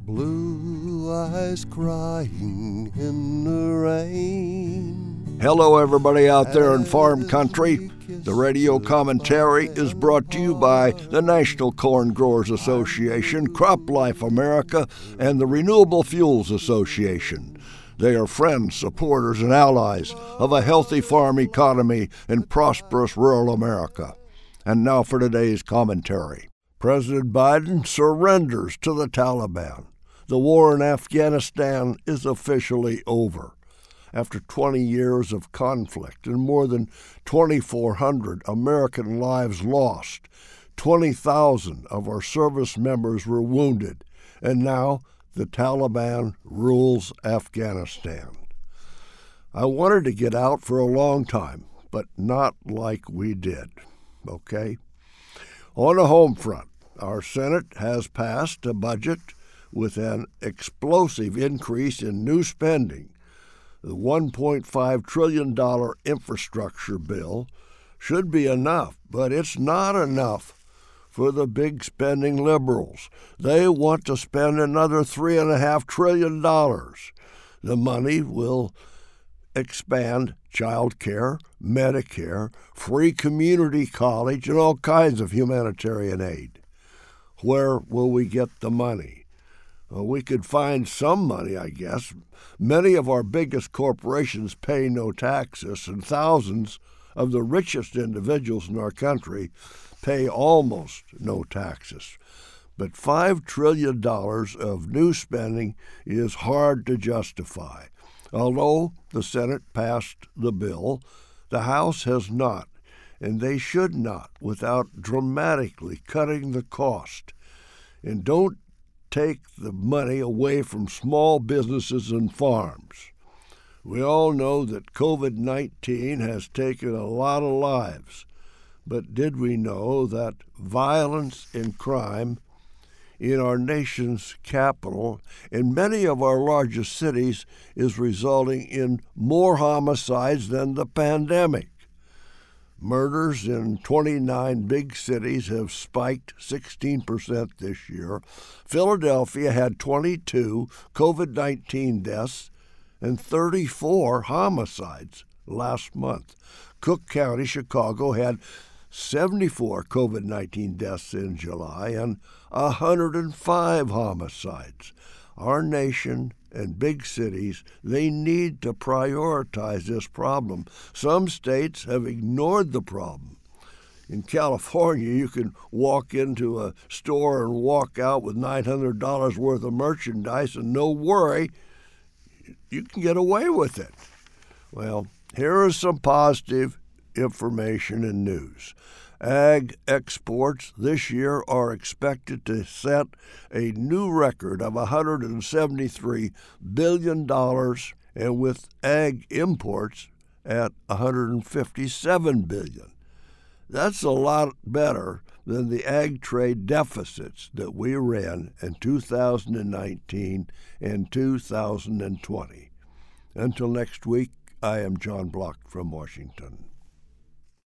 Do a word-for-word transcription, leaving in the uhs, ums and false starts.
Blue eyes crying in the rain. Hello, everybody out there in farm country. The radio commentary is brought to you by the National Corn Growers Association, Crop Life America, and the Renewable Fuels Association. They are friends, supporters, and allies of a healthy farm economy in prosperous rural America. And now for today's commentary. President Biden surrenders to the Taliban. The war in Afghanistan is officially over. After twenty years of conflict and more than twenty-four hundred American lives lost, twenty thousand of our service members were wounded, and now the Taliban rules Afghanistan. I wanted to get out for a long time, but not like we did, okay? On the home front, our Senate has passed a budget with an explosive increase in new spending. The one point five trillion dollars infrastructure bill should be enough, but it's not enough for the big spending liberals. They want to spend another three point five trillion dollars. The money will expand child care, Medicare, free community college, and all kinds of humanitarian aid. Where will we get the money? Well, we could find some money, I guess. Many of our biggest corporations pay no taxes, and thousands of the richest individuals in our country pay almost no taxes. But five trillion dollars of new spending is hard to justify. Although the Senate passed the bill, the House has not, and they should not without dramatically cutting the cost. And don't take the money away from small businesses and farms. We all know that covid nineteen has taken a lot of lives, but did we know that violence and crime in our nation's capital, in many of our largest cities, is resulting in more homicides than the pandemic? Murders in twenty-nine big cities have spiked sixteen percent this year. Philadelphia had twenty-two covid nineteen deaths and thirty-four homicides last month. Cook County, Chicago, had seventy-four covid nineteen deaths in July and one hundred five homicides. Our nation and big cities, they need to prioritize this problem. Some states have ignored the problem. In California, you can walk into a store and walk out with nine hundred dollars worth of merchandise and no worry, you can get away with it. Well, here is some positive information and news. Ag exports this year are expected to set a new record of one hundred seventy-three billion dollars, and with ag imports at one hundred fifty-seven billion dollars. That's a lot better than the ag trade deficits that we ran in two thousand nineteen and two thousand twenty. Until next week, I am John Block from Washington.